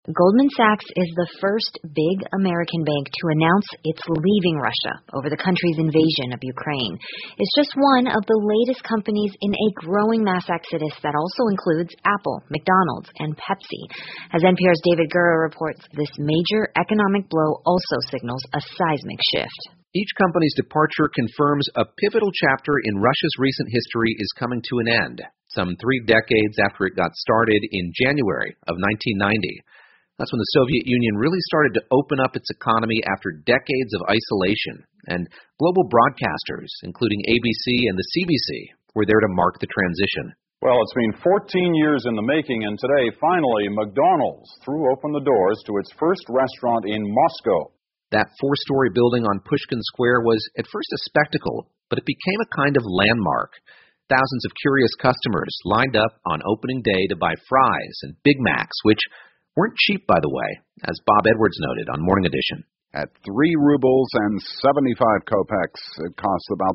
Goldman Sachs is the first big American bank to announce it's leaving Russia over the country's invasion of Ukraine. It's just one of the latest companies in a growing mass exodus that also includes Apple, McDonald's, and Pepsi. As NPR's David Gura reports, this major economic blow also signals a seismic shift. Each company's departure confirms a pivotal chapter in Russia's recent history is coming to an end, some 3 decades after it got started in January of 1990. That's when the Soviet Union really started to open up its economy after decades of isolation, and global broadcasters, including ABC and the CBC, were there to mark the transition. Well, it's been 14 years in the making, and today, finally, McDonald's threw open the doors to its first restaurant in Moscow. That 4-story building on Pushkin Square was at first a spectacle, but it became a kind of landmark. Thousands of curious customers lined up on opening day to buy fries and Big Macs, which weren't cheap, by the way, as Bob Edwards noted on Morning Edition. At 3 rubles and 75 kopecks, it costs about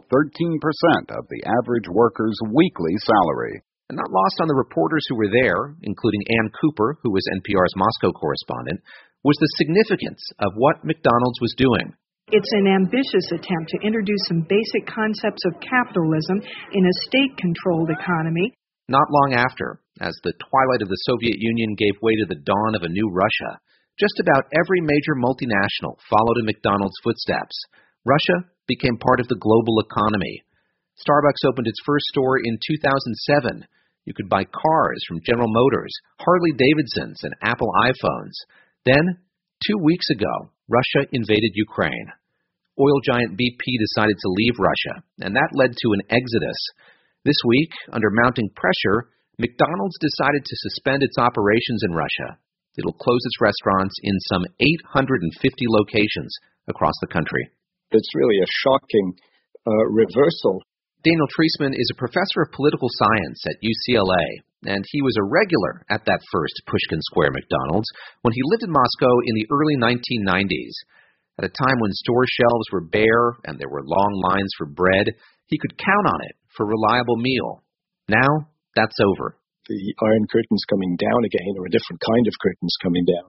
13% of the average worker's weekly salary. And not lost on the reporters who were there, including Ann Cooper, who was NPR's Moscow correspondent, was the significance of what McDonald's was doing. It's an ambitious attempt to introduce some basic concepts of capitalism in a state-controlled economy. Not long after, as the twilight of the Soviet Union gave way to the dawn of a new Russia, just about every major multinational followed in McDonald's footsteps. Russia became part of the global economy. Starbucks opened its first store in 2007. You could buy cars from General Motors, Harley-Davidsons, and Apple iPhones. Then, 2 weeks ago, Russia invaded Ukraine. Oil giant BP decided to leave Russia, and that led to an exodus. This week, under mounting pressure, McDonald's decided to suspend its operations in Russia. It'll close its restaurants in some 850 locations across the country. It's really a shocking reversal. Daniel Treisman is a professor of political science at UCLA, and he was a regular at that first Pushkin Square McDonald's when he lived in Moscow in the early 1990s. At a time when store shelves were bare and there were long lines for bread, he could count on it for a reliable meal. Now, that's over. The Iron Curtain's coming down again, or a different kind of curtain's coming down.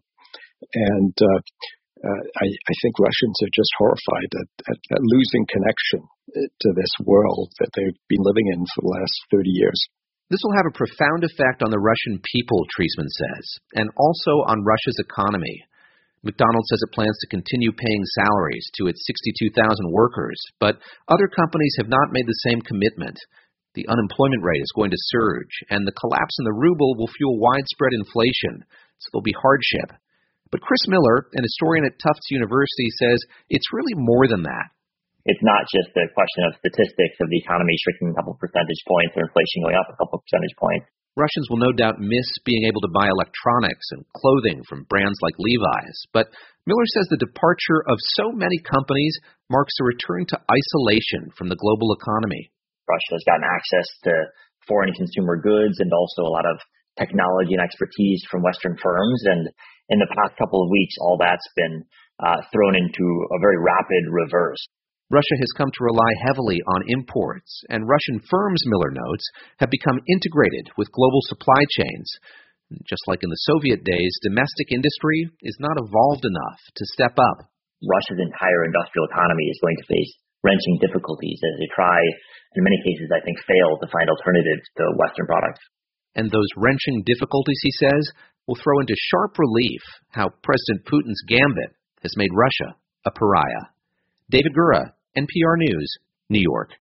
And I think Russians are just horrified at losing connection to this world that they've been living in for the last 30 years. This will have a profound effect on the Russian people, Treisman says, and also on Russia's economy. McDonald's says it plans to continue paying salaries to its 62,000 workers, but other companies have not made the same commitment. The unemployment rate is going to surge, and the collapse in the ruble will fuel widespread inflation, so there'll be hardship. But Chris Miller, an historian at Tufts University, says it's really more than that. It's not just a question of statistics of the economy shrinking a couple percentage points or inflation going up a couple percentage points. Russians will no doubt miss being able to buy electronics and clothing from brands like Levi's. But Miller says the departure of so many companies marks a return to isolation from the global economy. Russia has gotten access to foreign consumer goods and also a lot of technology and expertise from Western firms. And in the past couple of weeks, all that's been thrown into a very rapid reverse. Russia has come to rely heavily on imports, and Russian firms, Miller notes, have become integrated with global supply chains. Just like in the Soviet days, domestic industry is not evolved enough to step up. Russia's entire industrial economy is going to face wrenching difficulties as they try, in many cases, I think, fail to find alternatives to Western products. And those wrenching difficulties, he says, will throw into sharp relief how President Putin's gambit has made Russia a pariah. David Gura, NPR News, New York.